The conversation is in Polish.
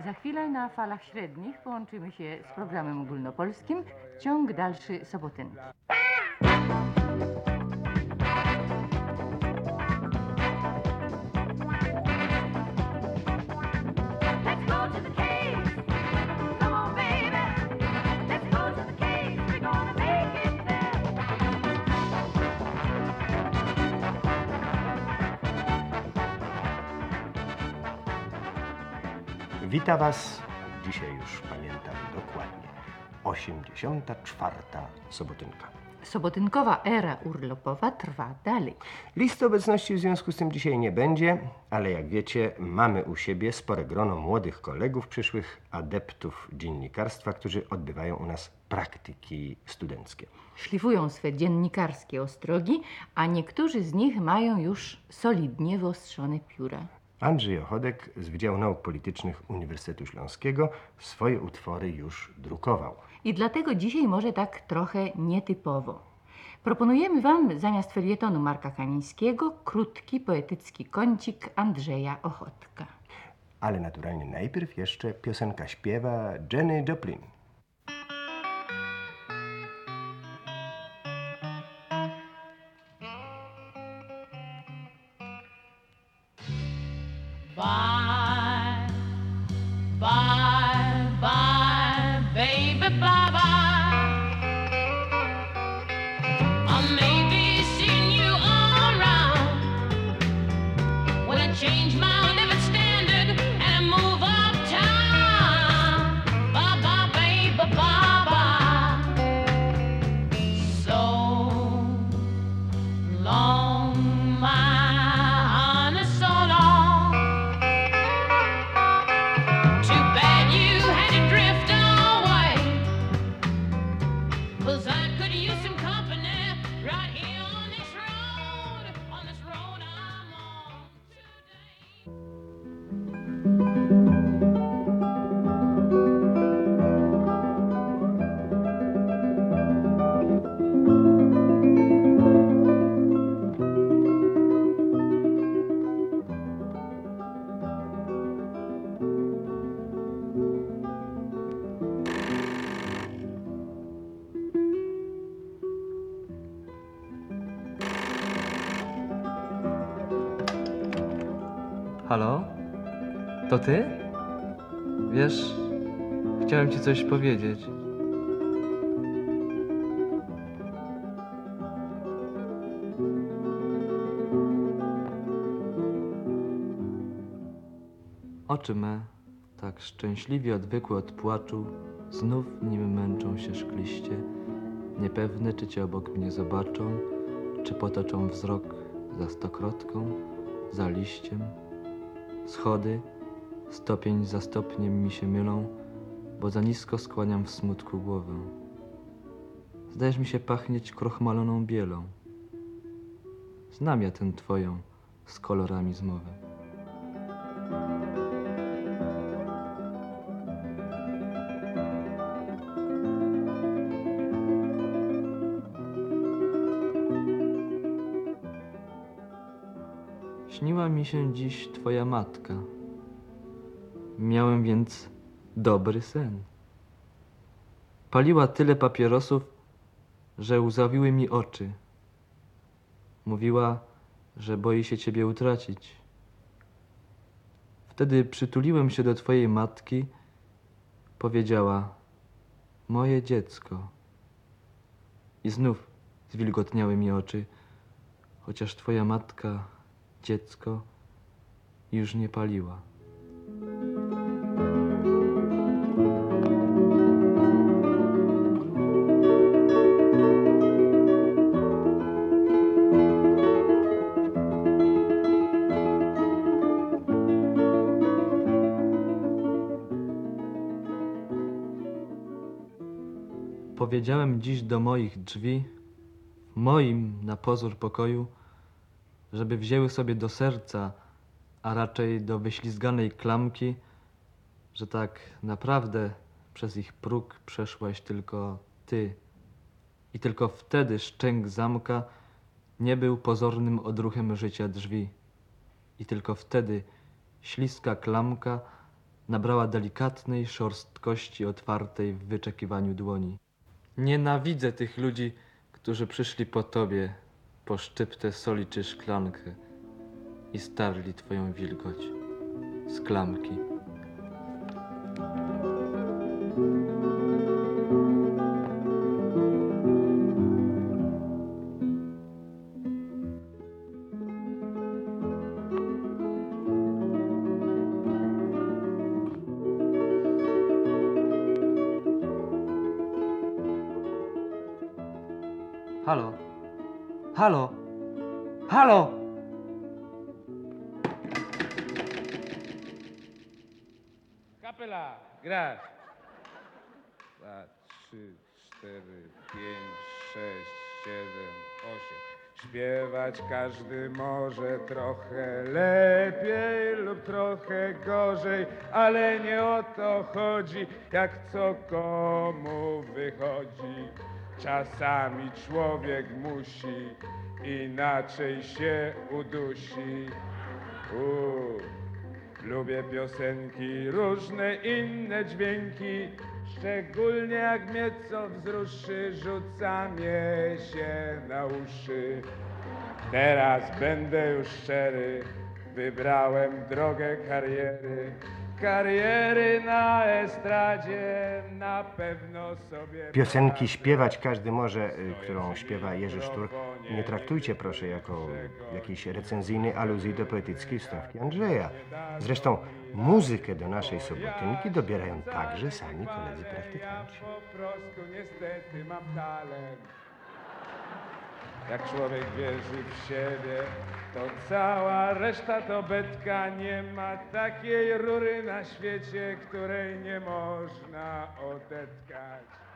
Za chwilę na falach średnich połączymy się z programem ogólnopolskim. Ciąg dalszy Sobotynki. Wita Was, dzisiaj już pamiętam dokładnie, 84. Sobotynka. Sobotynkowa era urlopowa trwa dalej. Listy obecności w związku z tym dzisiaj nie będzie, ale jak wiecie, mamy u siebie spore grono młodych kolegów, przyszłych adeptów dziennikarstwa, którzy odbywają u nas praktyki studenckie. Szlifują swe dziennikarskie ostrogi, a niektórzy z nich mają już solidnie wyostrzone pióra. Andrzej Ochodek z Wydziału Nauk Politycznych Uniwersytetu Śląskiego swoje utwory już drukował. I dlatego dzisiaj może tak trochę nietypowo. Proponujemy Wam zamiast felietonu Marka Kamińskiego krótki, poetycki kącik Andrzeja Ochodka. Ale naturalnie najpierw jeszcze piosenka śpiewa Jenny Joplin. Bye, bye, bye, baby, bye, bye. I may be seeing you all around when I change my living standard and I move uptown. Bye, bye, baby, bye, bye. So long, my honey, so long. Halo? To ty? Wiesz, chciałem ci coś powiedzieć. Oczy me, tak szczęśliwie odwykłe od płaczu, znów nim męczą się szkliście, niepewne, czy cię obok mnie zobaczą, czy potoczą wzrok za stokrotką, za liściem. Schody, stopień za stopniem mi się mylą, bo za nisko skłaniam w smutku głowę. Zdajesz mi się pachnieć krochmaloną bielą. Znam ja tę twoją z kolorami zmowę. Śniła mi się dziś twoja matka. Miałem więc dobry sen. Paliła tyle papierosów, że łzawiły mi oczy. Mówiła, że boi się ciebie utracić. Wtedy przytuliłem się do twojej matki. Powiedziała: moje dziecko. I znów zwilgotniały mi oczy, chociaż twoja matka dziecko już nie paliła. Powiedziałem dziś do moich drzwi, w moim na pozór pokoju, żeby wzięły sobie do serca, a raczej do wyślizganej klamki, że tak naprawdę przez ich próg przeszłaś tylko ty. I tylko wtedy szczęk zamka nie był pozornym odruchem życia drzwi. I tylko wtedy śliska klamka nabrała delikatnej szorstkości otwartej w wyczekiwaniu dłoni. Nienawidzę tych ludzi, którzy przyszli po tobie, po szczyptę soli czy szklankę i starli twoją wilgoć z klamki. Halo? Halo? Halo? Kapela, grać. 2, 3, 4, 5, 6, 7, 8. Śpiewać każdy może trochę lepiej lub trochę gorzej, ale nie o to chodzi, jak co komu wychodzi. Czasami człowiek musi, inaczej się udusi. Lubię piosenki, różne inne dźwięki, szczególnie jak mnie co wzruszy, rzuca mnie się na uszy. Teraz będę już szczery, wybrałem drogę kariery. Kariery na estradzie na pewno sobie... Piosenki śpiewać każdy może, którą śpiewa Jerzy Sztur, nie traktujcie proszę jako jakiejś recenzyjnej aluzji do poetyckiej wstawki Andrzeja. Zresztą muzykę do naszej sobotynki dobierają także sami koledzy praktykanci. Po prostu niestety mam talent. Jak człowiek wierzy w siebie, to cała reszta to betka. Nie ma takiej rury na świecie, której nie można odetkać.